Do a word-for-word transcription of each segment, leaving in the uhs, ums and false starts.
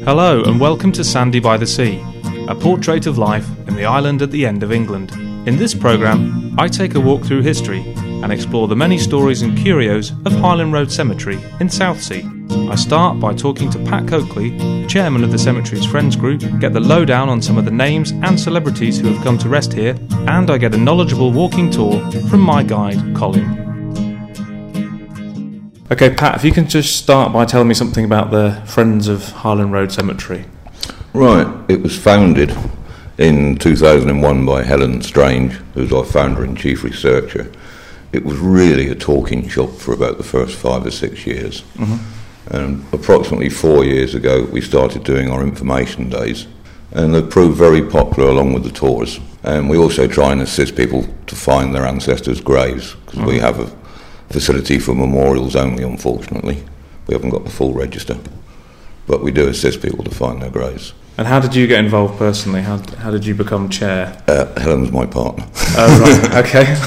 Hello and welcome to Sandy by the Sea, a portrait of life in the island at the end of England. In this programme, I take a walk through history and explore the many stories and curios of Highland Road Cemetery in Southsea. I start by talking to Pat Coakley, chairman of the cemetery's Friends Group, get the lowdown on some of the names and celebrities who have come to rest here, and I get a knowledgeable walking tour from my guide, Colin. Okay, Pat, if you can just start by telling me something about the Friends of Highland Road Cemetery. Right, it was founded in two thousand one by Helen Strange, who's our founder and chief researcher. It was really a talking shop for about the first five or six years. Mm-hmm. And approximately four years ago, we started doing our information days, and they've proved very popular along with the tours. And we also try and assist people to find their ancestors' graves, because mm-hmm. we have a facility for memorials only, unfortunately. We haven't got the full register, but we do assist people to find their graves. And how did you get involved personally? How how did you become chair? Uh, Helen's my partner. Oh, right,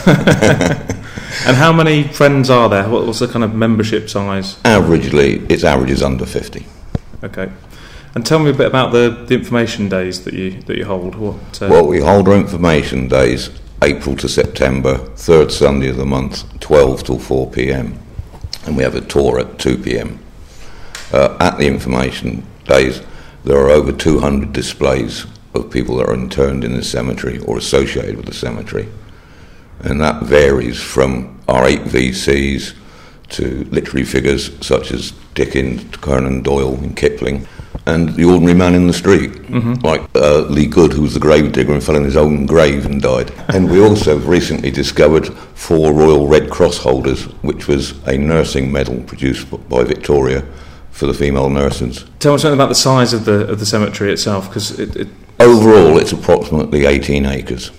okay. And how many friends are there? What, what's the kind of membership size? Averagely, its average is under fifty. Okay. And tell me a bit about the, the information days that you that you hold. What? Uh... Well, we hold our information days April to September, third Sunday of the month, twelve till four p.m. And we have a tour at two p.m. Uh, at the information days, there are over two hundred displays of people that are interned in the cemetery or associated with the cemetery. And that varies from our eight V Cs to literary figures such as Dickens, Conan Doyle and Kipling, and the ordinary man in the street, mm-hmm. like uh, Lee Good, who was the grave digger and fell in his own grave and died. And we also recently discovered four Royal Red Cross holders, which was a nursing medal produced by Victoria for the female nurses. Tell me something about the size of the of the cemetery itself, because it, it overall it's approximately eighteen acres.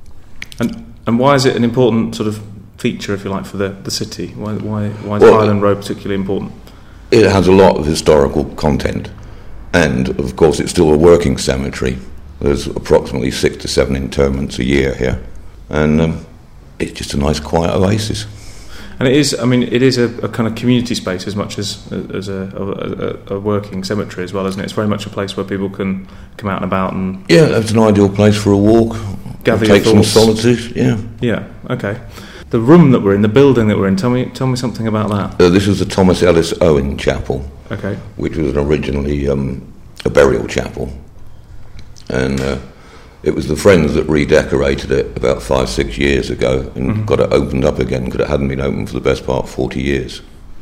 And and why is it an important sort of feature, if you like, for the, the city? Why why why is well, Highland Road particularly important? It has a lot of historical content. And, of course, it's still a working cemetery. There's approximately six to seven interments a year here. And um, it's just a nice, quiet oasis. And it is, I mean, it is a, a kind of community space as much as as a, a, a working cemetery as well, isn't it? It's very much a place where people can come out and about and... Yeah, it's an ideal place for a walk. Gather take your some thoughts. solitude, yeah. Yeah, okay. The room that we're in, the building that we're in, tell me tell me something about that. Uh, this is the Thomas Ellis Owen Chapel. Okay. Which was originally um, a burial chapel. And uh, it was the Friends that redecorated it about five, six years ago and mm-hmm. got it opened up again, because it hadn't been open for the best part of forty years.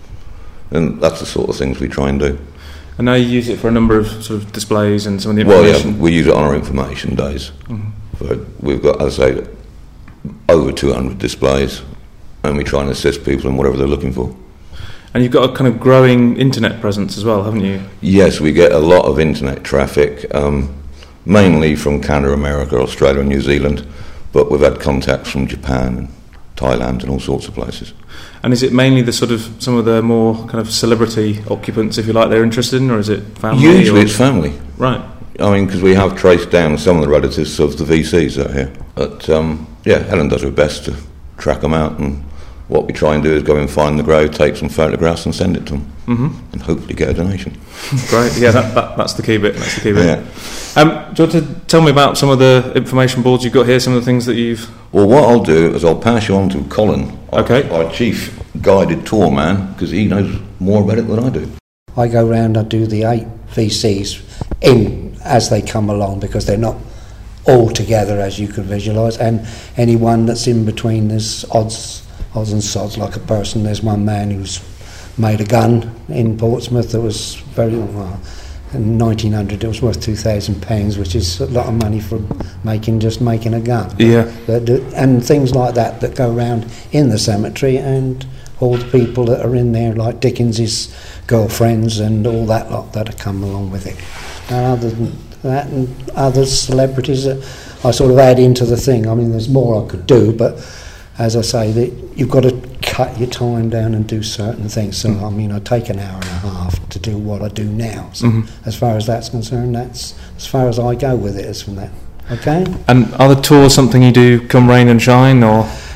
And that's the sort of things we try and do. And now you use it for a number of sort of displays and some of the information? Well, yeah, we use it on our information days. Mm-hmm. But we've got, as I say, over two hundred displays, and we try and assist people in whatever they're looking for. And you've got a kind of growing internet presence as well, haven't you? Yes, we get a lot of internet traffic, um, mainly from Canada, America, Australia and New Zealand, but we've had contacts from Japan and Thailand and all sorts of places. And is it mainly the sort of, some of the more kind of celebrity occupants, if you like, they're interested in, or is it family? Usually or? It's family. Right. I mean, because we have traced down some of the relatives of the V Cs out here. But, um, yeah, Helen does her best to track them out, and what we try and do is go and find the grave, take some photographs and send it to them, mm-hmm. and hopefully get a donation. Great, yeah, that, that, that's the key bit, that's the key bit. Yeah. Um, do you want to tell me about some of the information boards you've got here, some of the things that you've... Well, what I'll do is I'll pass you on to Colin, our, okay. our chief guided tour man, because he knows more about it than I do. I go round, I do the eight V Cs in as they come along, because they're not all together, as you can visualise, and anyone that's in between, there's odds odds and sods, like a person. There's one man who's made a gun in Portsmouth that was very well, in nineteen hundred it was worth two thousand pounds, which is a lot of money for making just making a gun. Yeah. But, and things like that that go around in the cemetery, and all the people that are in there, like Dickens's girlfriends and all that lot that have come along with it. And other than that, and other celebrities that I sort of add into the thing. I mean, there's more I could do, but as I say, that you've got to cut your time down and do certain things. So, mm-hmm. I mean, I take an hour and a half to do what I do now. So, mm-hmm. as far as that's concerned, that's as far as I go with it as from that. Okay? And are the tours something you do come rain and shine, or...?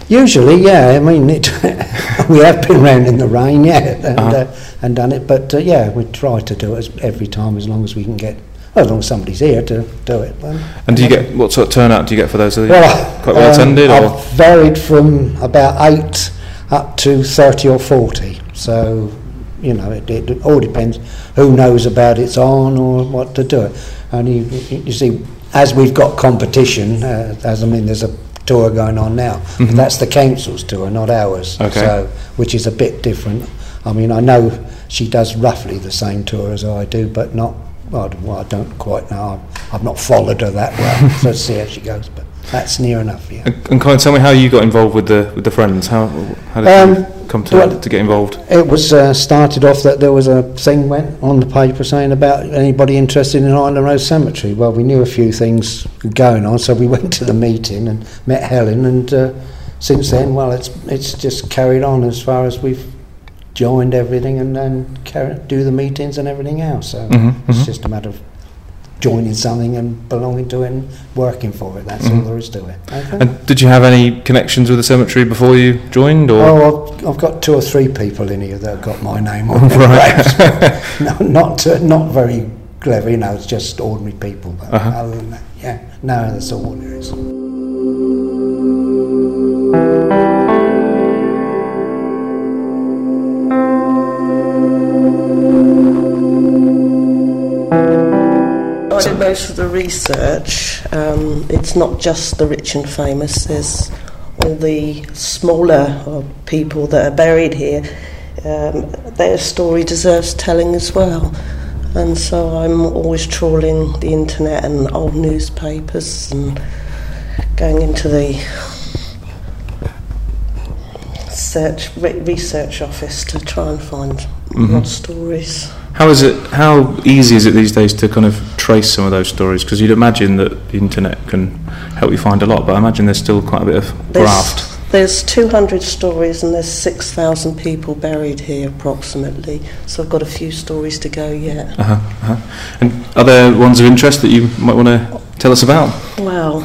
Usually, yeah. I mean, it, we have been round in the rain, yeah, and, uh-huh. uh, and done it. But uh, yeah, we try to do it as, every time as long as we can get. Well, as long as somebody's here to do it. Well, and do you get what sort of turnout do you get for those? Are they well, quite well um, attended? Or? I've varied from about eight up to thirty or forty. So, you know, it, it all depends who knows about it's on or what to do it. And you, you see, as we've got competition, uh, as I mean, there's a tour going on now. Mm-hmm. But that's the council's tour, not ours. Okay. So, which is a bit different. I mean, I know she does roughly the same tour as I do, but not. Well, well, I don't quite know. I've, I've not followed her that well, so see how she goes. But that's near enough, yeah. And, and kind of tell me how you got involved with the with the friends. How how did Um, you come to well, to get involved? It was uh, started off that there was a thing went on the paper saying about anybody interested in Highland Road Cemetery. Well, we knew a few things going on, so we went to the meeting and met Helen. And uh, since then, well, it's it's just carried on as far as we've joined everything and then carry, do the meetings and everything else. So Mm-hmm, it's mm-hmm. just a matter of joining something and belonging to it and working for it. That's Mm-hmm. all there is to it. Okay? And did you have any connections with the cemetery before you joined? Or Oh, I've, I've got two or three people in here that have got my name on their Right. graves. No, not uh, not very clever, you know. It's just ordinary people. But Uh-huh. other than that, yeah, no, that's all there is. I did most of the research. Um, it's not just the rich and famous. There's all the smaller uh, people that are buried here. Um, their story deserves telling as well. And so I'm always trawling the internet and old newspapers and going into the search re- research office to try and find Mm-hmm. more stories. how is it? How easy is it these days to kind of trace some of those stories? Because you'd imagine that the internet can help you find a lot, but I imagine there's still quite a bit of graft. There's, there's two hundred stories and there's six thousand people buried here approximately, so I've got a few stories to go yet. Uh-huh, uh-huh. And are there ones of interest that you might want to tell us about? Well,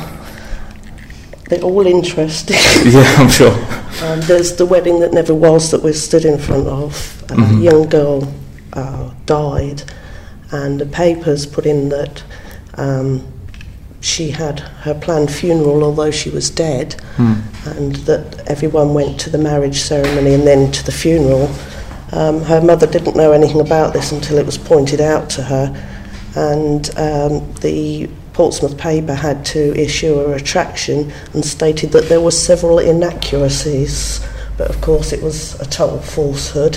they're all interesting. Yeah, I'm sure. Um, there's the wedding that never was that we're stood in front of. A Mhm. young girl uh, died, and the papers put in that um, she had her planned funeral although she was dead, Hmm. and that everyone went to the marriage ceremony and then to the funeral. Um, her mother didn't know anything about this until it was pointed out to her, and um, the Portsmouth paper had to issue a retraction and stated that there were several inaccuracies, but of course it was a total falsehood.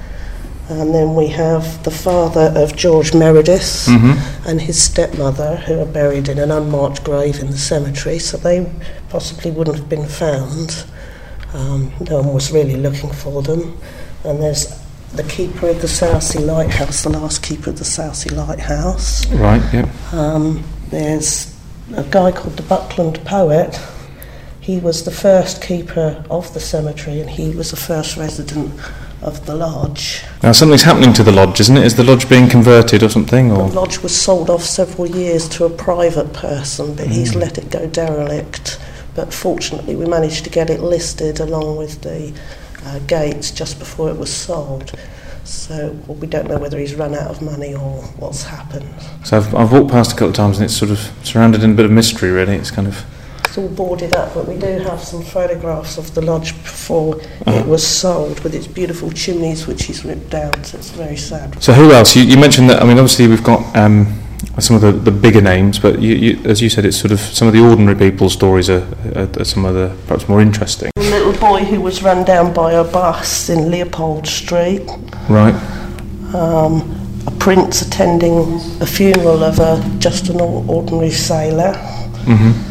And then we have the father of George Meredith Mm-hmm. and his stepmother, who are buried in an unmarked grave in the cemetery, so they possibly wouldn't have been found. Um, no one was really looking for them. And there's the keeper of the Southsea Lighthouse, the last keeper of the Southsea Lighthouse. Right, yeah. Um, there's a guy called the Buckland Poet. He was the first keeper of the cemetery, and he was the first resident of the lodge. Now something's happening to the lodge, isn't it? Is the lodge being converted or something? Or The lodge was sold off several years to a private person, but he's let it go derelict. But fortunately we managed to get it listed along with the uh, gates just before it was sold. So well, we don't know whether he's run out of money or what's happened. So I've, I've walked past a couple of times and it's sort of surrounded in a bit of mystery, really. It's kind of... It's all boarded up, but we do have some photographs of the lodge before Uh-huh. it was sold, with its beautiful chimneys which he's ripped down, so it's very sad. So who else? You, you mentioned that, I mean, obviously we've got um, some of the, the bigger names, but you, you, as you said, it's sort of some of the ordinary people's stories are, are, are some of the perhaps more interesting. A little boy who was run down by a bus in Leopold Street. Right. Um, a prince attending a funeral of a just an ordinary sailor. Mm-hmm.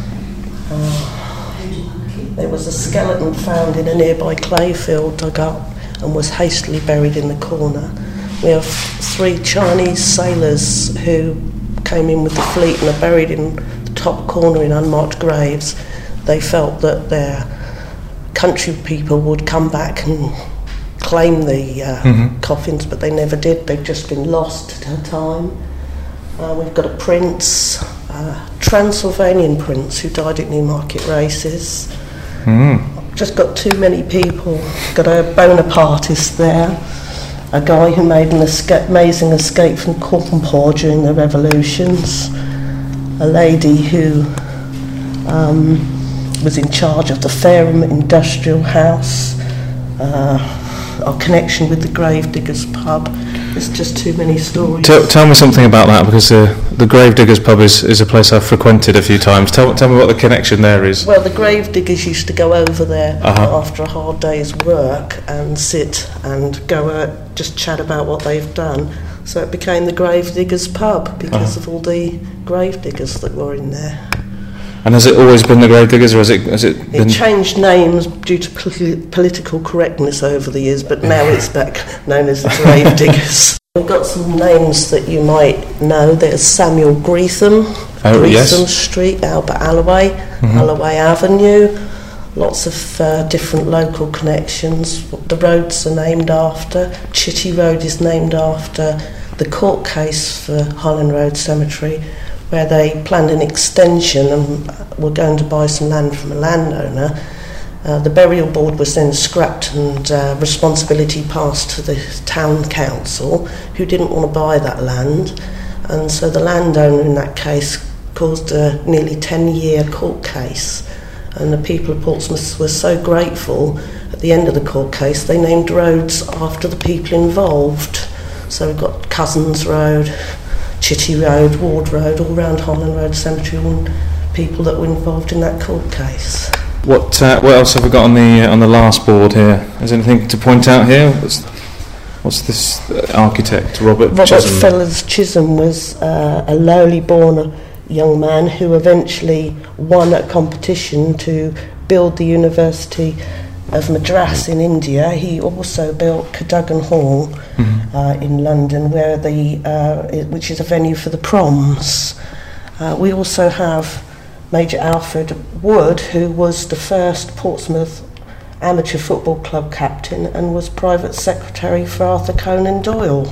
There was a skeleton found in a nearby clay field dug up and was hastily buried in the corner. We have three Chinese sailors who came in with the fleet and are buried in the top corner in unmarked graves. They felt that their country people would come back and claim the uh, Mhm. coffins, but they never did. They've just been lost to time. Uh, we've got a prince, a Transylvanian prince who died at Newmarket Races. Mm. just got too many people. Got a Bonapartist there, a guy who made an escape, amazing escape from Cornpore during the revolutions, a lady who um, was in charge of the Fareham Industrial House, uh, our connection with the Gravediggers pub. There's just too many stories. Tell, tell me something about that, because uh, the Gravediggers pub is, is a place I've frequented a few times. Tell, tell me what the connection there is. Well, the Gravediggers used to go over there uh-huh. after a hard day's work and sit and go uh, just chat about what they've done. So it became the Gravediggers pub because uh-huh. of all the gravediggers that were in there. And has it always been the Gravediggers, or has it has it been... It changed names due to pol- political correctness over the years, but now it's back known as the Gravediggers. We've got some names that you might know. There's Samuel Greetham, oh, Greetham yes. Street, Albert Alloway, mm-hmm. Alloway Avenue. Lots of uh, different local connections. The roads are named after. Chitty Road is named after the court case for Highland Road Cemetery, where they planned an extension and were going to buy some land from a landowner. Uh, the burial board was then scrapped and uh, responsibility passed to the town council, who didn't want to buy that land. And so the landowner in that case caused a nearly ten-year court case. And the people of Portsmouth were so grateful, at the end of the court case, they named roads after the people involved. So we've got Cousins Road, Chitty Road, Ward Road, all round Highland Road Cemetery, all people that were involved in that court case. What uh, what else have we got on the uh, on the last board here? Is there anything to point out here? What's, what's this uh, architect, Robert, Robert Chisholm? Fellers Chisholm was uh, a lowly born young man who eventually won a competition to build the University of Madras in India. He also built Cadogan Hall mm-hmm. uh, in London, where the uh, it, which is a venue for the proms. Uh, we also have Major Alfred Wood, who was the first Portsmouth amateur football club captain and was private secretary for Arthur Conan Doyle.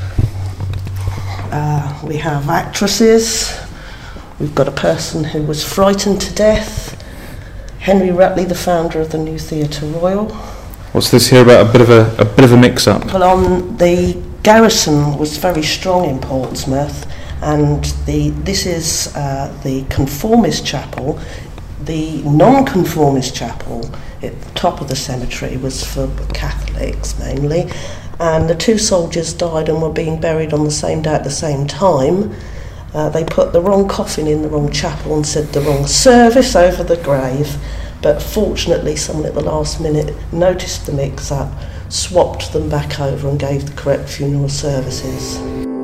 Uh, we have actresses. We've got a person who was frightened to death. Henry Rutley, the founder of the New Theatre Royal. What's this here about? A bit of a, a bit of a mix-up. Well, on the garrison was very strong in Portsmouth, and the this is uh, the conformist chapel. The non-conformist chapel at the top of the cemetery was for Catholics mainly, and the two soldiers died and were being buried on the same day at the same time. Uh, they put the wrong coffin in the wrong chapel and said the wrong service over the grave, but fortunately someone at the last minute noticed the mix-up, swapped them back over and gave the correct funeral services.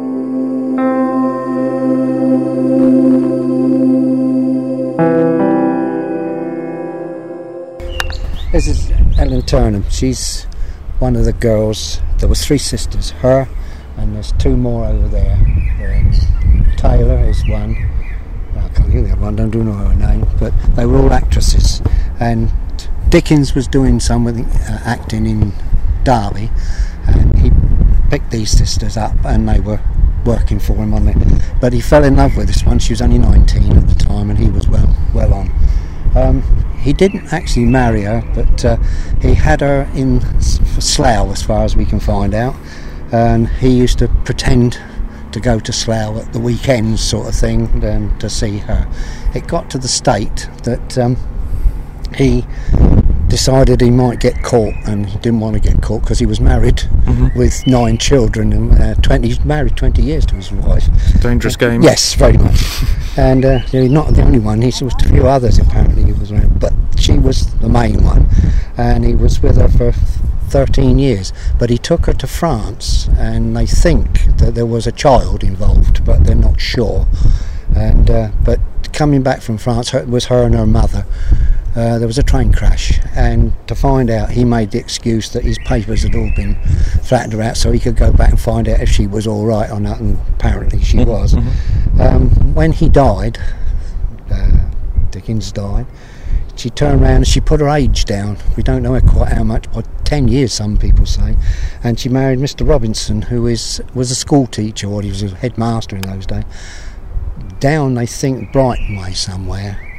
This is Ellen Turnham. She's one of the girls. There was three sisters, her, and there's two more over there. Um, Taylor is one. I can't think of the other one, I don't know her name, but they were all actresses. And Dickens was doing some with uh, acting in Derby, and he picked these sisters up, and they were working for him on it. But he fell in love with this one. She was only nineteen at the time, and he was well, well on. Um, he didn't actually marry her, but uh, he had her in Slough, as far as we can find out, and he used to pretend to go to Slough at the weekends, sort of thing, um, to see her. It got to the state that um, he decided he might get caught, and he didn't want to get caught because he was married mm-hmm. with nine children, and uh, twenty, he's married twenty years to his wife. Dangerous game. Yes, very much. And uh, he's not the only one. He was a few others apparently he was around, but she was the main one, and he was with her for thirteen years. But he took her to France, and they think that there was a child involved, but they're not sure. And uh, but coming back from France, it was her and her mother. Uh, there was a train crash, and to find out, he made the excuse that his papers had all been flattened out, so he could go back and find out if she was all right or not, and apparently she mm-hmm. was. Mm-hmm. Um, when he died, uh, Dickens died, she turned around and she put her age down. We don't know quite how much, but ten years some people say. And she married Mister Robinson, who is was a school teacher, or he was a headmaster in those days, down, I think, Brighton way somewhere.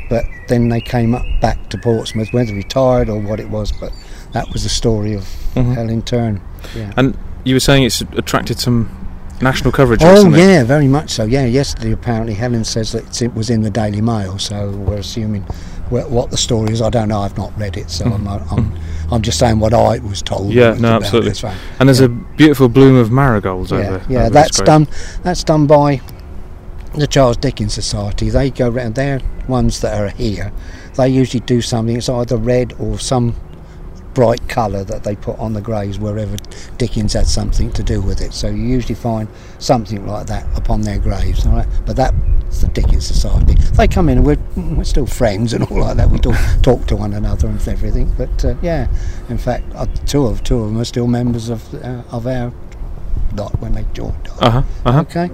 but then they came up back to Portsmouth, whether retired or what it was, but that was the story of mm-hmm. Helen Turn. Yeah. And you were saying it's attracted some national coverage oh recently. Yeah, very much so. Yeah, yesterday apparently Helen says that it was in the Daily Mail, so we're assuming what the story is. I don't know, I've not read it, so mm-hmm. I'm, I'm I'm just saying what I was told. Yeah, no, absolutely. This, right? And there's yeah. a beautiful bloom of marigolds yeah, over. Yeah, over that's done. That's done by the Charles Dickens Society. They go round. They're ones that are here. They usually do something. It's either red or some bright colour that they put on the graves wherever Dickens had something to do with it. So you usually find something like that upon their graves, all right? But that's the Dickens Society. They come in and we're, we're still friends and all like that. We talk, talk to one another and everything. But uh, yeah, in fact, uh, two of two of them are still members of uh, of our lot when they joined us. Uh huh. Uh huh. Okay.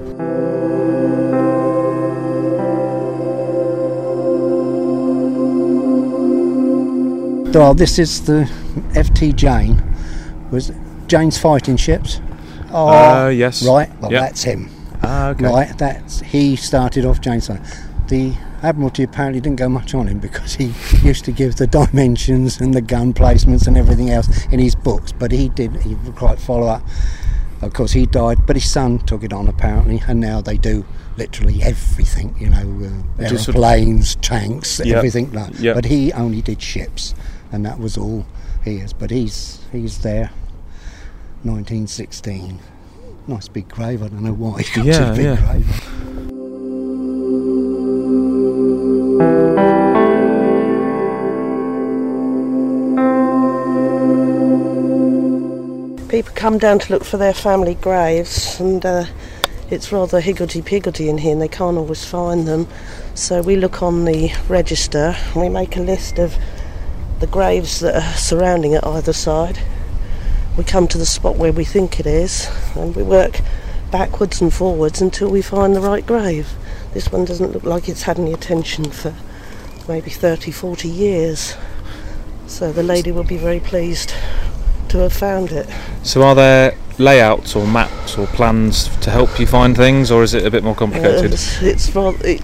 Well, this is the F T Jane. Was Jane's fighting ships? Oh, uh, yes. Right. Well, yep. that's him. Ah, okay. Right. That's he started off Jane's side. The Admiralty apparently didn't go much on him because he used to give the dimensions and the gun placements and everything else in his books, but he did. He would quite follow up. Of course, he died, but his son took it on apparently, and now they do literally everything. You know, uh, aeroplanes, sort of tanks, yep. everything like that. Yep. But he only did ships. And that was all he is. But he's he's there, nineteen sixteen. Nice big grave. I don't know why he got yeah, a big yeah. grave. People come down to look for their family graves, and uh, it's rather higgledy-piggledy in here, and they can't always find them. So we look on the register, and we make a list of the graves that are surrounding it either side. We come to the spot where we think it is, and we work backwards and forwards until we find the right grave. This one doesn't look like it's had any attention for maybe thirty, forty years, so the lady will be very pleased to have found it. So are there layouts or maps or plans to help you find things, or is it a bit more complicated? Uh, it's, it's rather... It,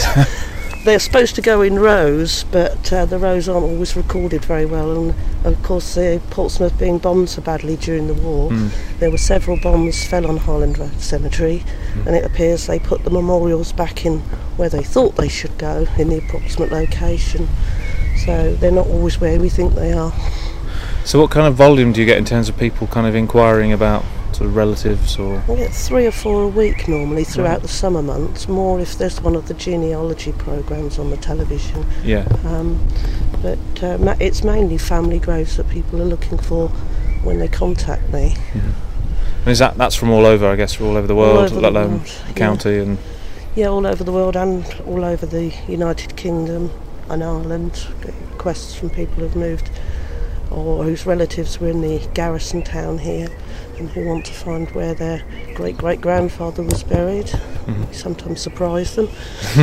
They're supposed to go in rows, but uh, the rows aren't always recorded very well, and of course the Portsmouth being bombed so badly during the war, mm. there were several bombs fell on Highland Road Cemetery, mm. and it appears they put the memorials back in where they thought they should go, in the approximate location, so they're not always where we think they are. So what kind of volume do you get in terms of people kind of inquiring about sort of relatives? Or we get three or four a week normally throughout right. the summer months, more if there's one of the genealogy programmes on the television. Yeah. Um, but uh, ma- it's mainly family graves that people are looking for when they contact me. Mm-hmm. And is that that's from all over, I guess, all over the world, let alone the county yeah. and yeah, all over the world and all over the United Kingdom and Ireland. Requests from people who've moved or whose relatives were in the garrison town here and who want to find where their great-great-grandfather was buried. Mm-hmm. We sometimes surprise them.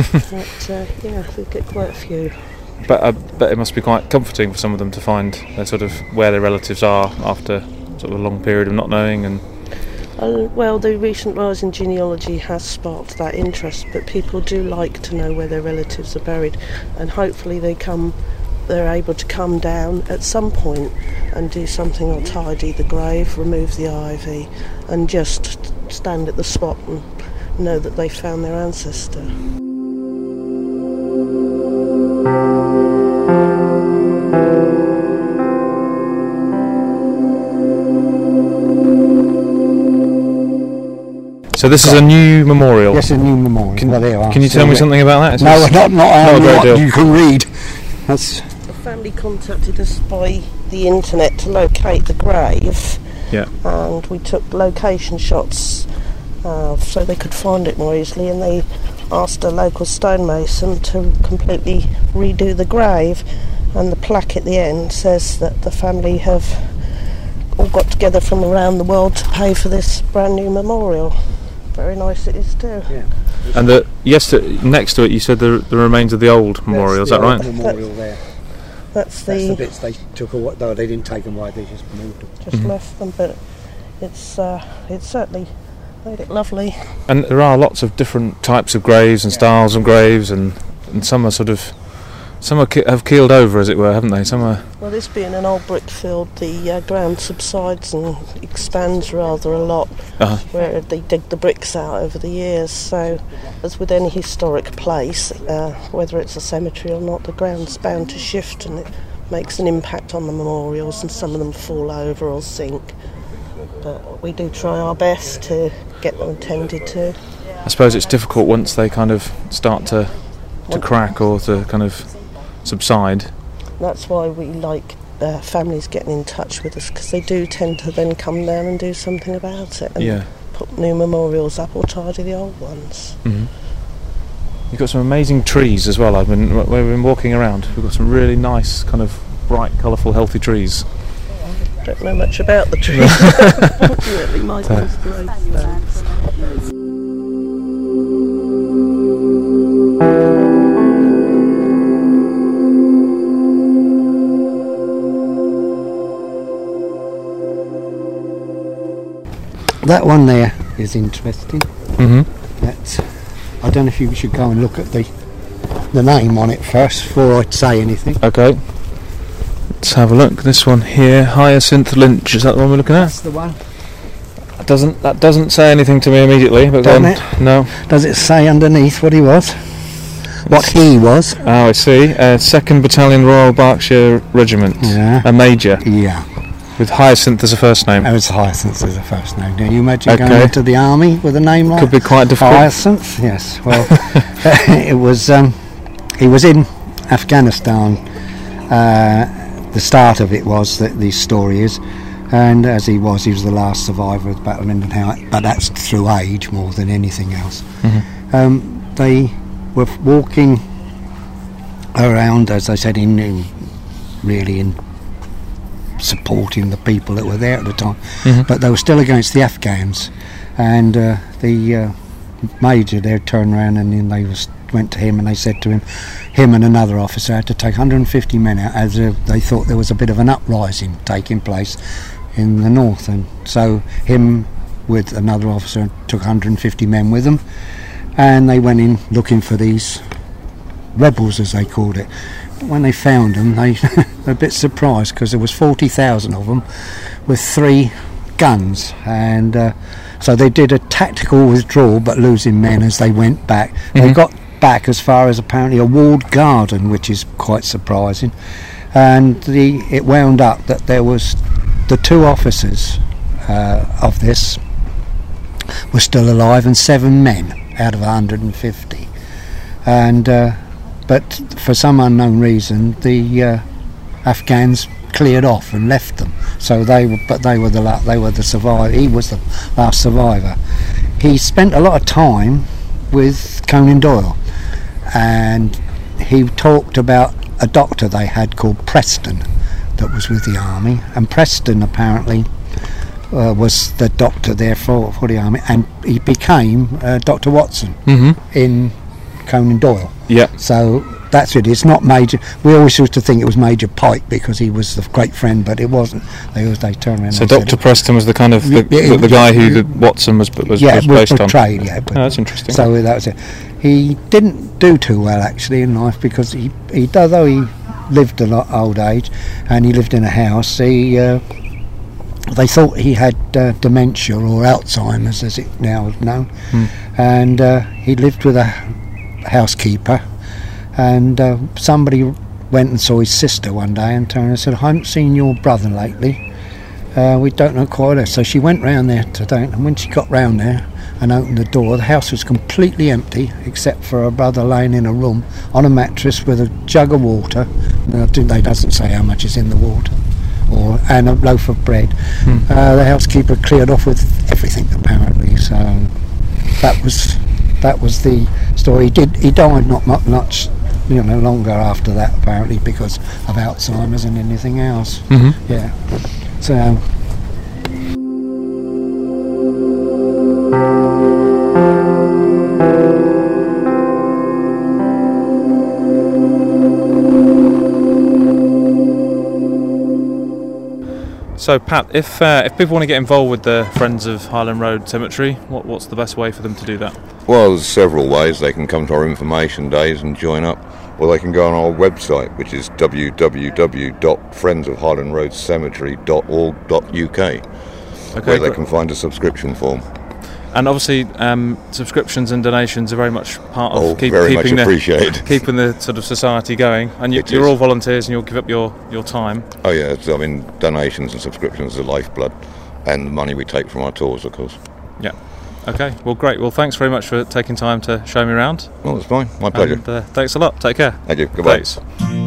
But uh, yeah, we get quite a few. But I bet it must be quite comforting for some of them to find their sort of where their relatives are after sort of a long period of not knowing. And uh, well, the recent rise in genealogy has sparked that interest, but people do like to know where their relatives are buried, and hopefully they come they're able to come down at some point and do something or tidy the grave, remove the ivy, and just stand at the spot and know that they found their ancestor. So this is a new memorial? Yes, a new memorial. Can, well, there are. can you tell me something about that? It's no, not, not, not a great what deal. You can read. That's... The family contacted us by the internet to locate the grave. Yeah. And we took location shots uh, so they could find it more easily, and they asked a local stonemason to completely redo the grave, and the plaque at the end says that the family have all got together from around the world to pay for this brand new memorial. Very nice it is too. Yeah. And the, yes, to, next to it you said the, the remains of the old memorial, is that right? Memorial there. That's the, That's the bits they took away. No, they didn't take them away, they just moved them. Just mm-hmm. left them, but it's uh, it's certainly made it lovely. And there are lots of different types of graves and yeah. styles of graves, and, and some are sort of Some are ke- have keeled over, as it were, haven't they? Some are... Well, this being an old brick field, the uh, ground subsides and expands rather a lot, uh-huh. where they dig the bricks out over the years. So, as with any historic place, uh, whether it's a cemetery or not, the ground's bound to shift, and it makes an impact on the memorials, and some of them fall over or sink. But we do try our best to get them attended to. I suppose it's difficult once they kind of start to to crack or to kind of subside. That's why we like uh, families getting in touch with us, because they do tend to then come down and do something about it and yeah. put new memorials up or tidy the old ones. Mm-hmm. You've got some amazing trees as well. I've been we've been walking around. We've got some really nice, kind of bright, colourful, healthy trees. I don't know much about the trees. Unfortunately, my son's great. That one there is interesting. Mm-hmm. That's, I don't know if you should go and look at the the name on it first before I'd say anything. Okay. Let's have a look. This one here, Hyacinth Lynch. Is that the one we're looking at? That's the one. That doesn't that doesn't say anything to me immediately. But Doesn't then, it? No. Does it say underneath what he was? What he was? Oh, I see. Uh, Second Battalion Royal Berkshire Regiment. Yeah. A major. Yeah. With Hyacinth as a first name. That was Hyacinth as a first name. Can you imagine Okay. going into the army with a name like Could be quite difficult. Hyacinth? Yes. Well, it was. Um, he was in Afghanistan. Uh, the start of it was that the story is, and as he was, he was the last survivor of the Battle of Minden. But that's through age more than anything else. Mm-hmm. Um, they were walking around, as I said, in, in really in. supporting the people that were there at the time, mm-hmm. but they were still against the Afghans, and uh, the uh, major there turned around and then they was, went to him and they said to him, him and another officer had to take one hundred fifty men out as uh, they thought there was a bit of an uprising taking place in the north, and so him with another officer took one hundred fifty men with them, and they went in looking for these rebels, as they called it. When they found them, they were a bit surprised because there was forty thousand of them with three guns, and uh, so they did a tactical withdrawal but losing men as they went back. Mm-hmm. They got back as far as apparently a walled garden, which is quite surprising, and the it wound up that there was the two officers uh, of this were still alive and seven men out of one hundred fifty, and uh, but for some unknown reason the uh, Afghans cleared off and left them. So they were, but they were the la- they were the survivor. He was the last survivor. He spent a lot of time with Conan Doyle, and he talked about a doctor they had called Preston that was with the army, and Preston apparently uh, was the doctor there for, for the army, and he became uh, Doctor Watson mm-hmm. in Conan Doyle. Yeah. So that's it. It's not Major. We always used to think it was Major Pike because he was the great friend, but it wasn't. They always they turned around. So and Doctor said, Preston was the kind of the, Yeah, the, the guy who the Watson was was, yeah, was was based portrayed, on. Yeah, but, oh, that's interesting. So that was it. He didn't do too well actually in life because he, he although he lived a lot old age and he lived in a house, he uh, they thought he had uh, dementia or Alzheimer's as it now is known, hmm. and uh, he lived with a housekeeper, and uh, somebody went and saw his sister one day and turned and said, I haven't seen your brother lately, uh, we don't know quite her. So she went round there today, and when she got round there and opened the door, the house was completely empty except for her brother laying in a room on a mattress with a jug of water. Now, they doesn't say how much is in the water, or and a loaf of bread. Hmm. Uh, the housekeeper cleared off with everything apparently. So that was that was the story. He did. He died not mu- much, you know, longer after that apparently because of Alzheimer's and anything else. Mm-hmm. Yeah. So. So Pat, if uh, if people want to get involved with the Friends of Highland Road Cemetery, what what's the best way for them to do that? Well, there's several ways. They can come to our information days and join up or they can go on our website, which is w w w dot friends of highland road cemetery dot org dot u k, okay, where they can find a subscription form. And obviously, um, subscriptions and donations are very much part of oh, keep, very keeping, much the, keeping the sort of society going. And you, you're all volunteers, and you'll give up your, your time. Oh yeah, I mean, donations and subscriptions are lifeblood, and the money we take from our tours, of course. Yeah. Okay. Well, great. Well, thanks very much for taking time to show me around. Oh, it's fine. My pleasure. And, uh, thanks a lot. Take care. Thank you. Goodbye. Thanks.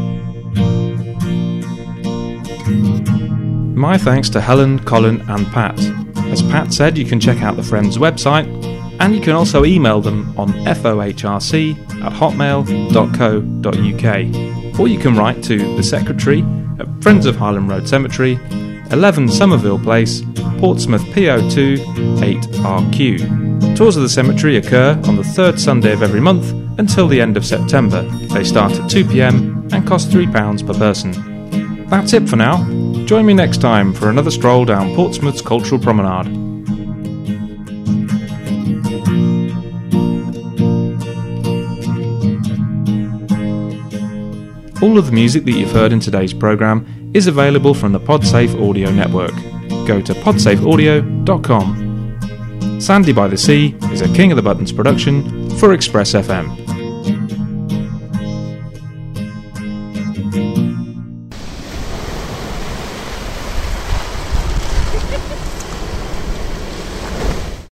My thanks to Helen, Colin and Pat. As Pat said, you can check out the Friends website, and you can also email them on fohrc at hotmail dot co dot uk, or you can write to the Secretary at Friends of Highland Road Cemetery, eleven Somerville Place, Portsmouth P O two eight R Q. Tours of the cemetery occur on the third Sunday of every month until the end of September. They start at two p m and cost three pounds per person. That's it for now. Join me next time for another stroll down Portsmouth's cultural promenade. All of the music that you've heard in today's programme is available from the Podsafe Audio Network. Go to podsafe audio dot com. Sandy by the Sea is a King of the Buttons production for Express F M.